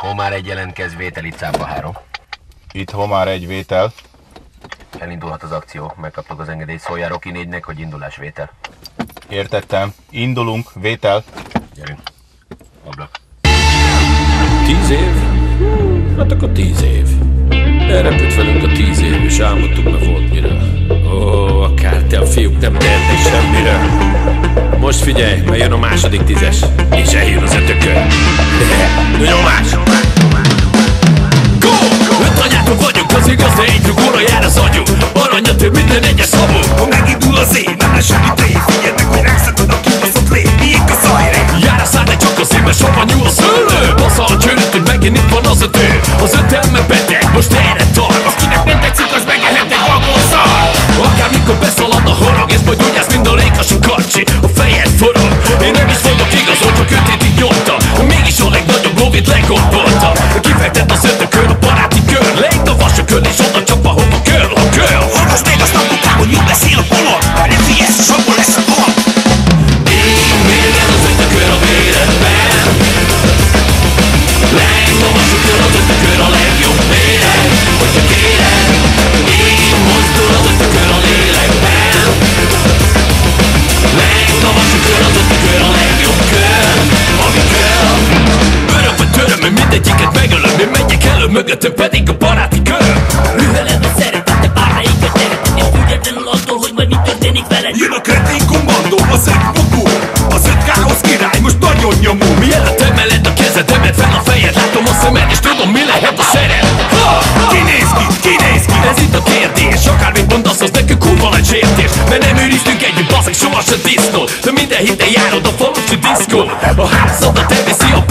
Homár egy jelentkezvétel, itt Cápa 3. Itt Homár egy vétel. Elindulhat az akció, megkaptuk az engedélyt, szóljál Rocky 4-nek, hogy indulásvétel. Értettem. Indulunk, vétel. Gyerünk. Ablak. 10 év? Hát akkor 10 év. Elrepült velünk a 10 év, és álmodtuk, mert volt miről. Ó, a kártel fiúk nem tehetnek semmire. Most figyelj, mert jön a második 10-es, és eljön az ötökön. Nyomás! Go! Öt anyátok vagyunk, az igaz, de így rugóra jár az agyunk. Aranyat több minden egyes szavú. Ha megindul az év, nem lesz semmi tév. Figyeld meg, hogy rákszatod a kibaszott lé. Miénk a szajré. Jár a szád, de csak a szívbe savanyú a szőlő. Bassza a csőröt, hogy megint itt van az ötő. Az ötelme beteg, most erre tart. Akinek nem tetszik, az megehet egy vagonszar. Akármikor beszalad a horog, és majd úgy mint a lékasú karcsi. A fejed forog. Én nem is vagyok igaz, hogy csak ötétig nyomta. Mégis a legnagyobb lovit legombolta. Kifektett az ötökön a baráti kör. Leigd a vasökön, és oda csap, ahova kör. A kör. Hallgass meg azt napukám, hogy mit beszél a polon. Ha nem figyelsz, abból lesz a gond. Így mérgen az ötökön a véredben. Leigd a vasökön, az ötökön a legjobb méreg. Hogyha kéred, így mozdul az ötökön a lélekben. Leigd a vasökön, az ötökön a legjobb kör. Ami kör. Öröm vagy töröm, én mindegyiket megölöm. Én megyek elő, mögöttem pedig a baráti kör. Rühelem a szeretete, bármelyiket tehetem. És függetlenül attól, hogy majd mi történik veled. Jön a kretén kommandó, az öt bukó. Az öt káosz király, most nagyon nyomó. Mielőtt emeled a kezed, emeld fel a fejed. Látom a szemed, és tudom, mi lehet a szeret. Kinéz ki, kinéz ki. Ez itt a kérdés, akármit mondasz, az nekünk kurva nagy sértés. Mert nem őriztünk együtt, baszeg, sohasem disznó. De minden héten járod a falusi diszkó. A házadat elviszi a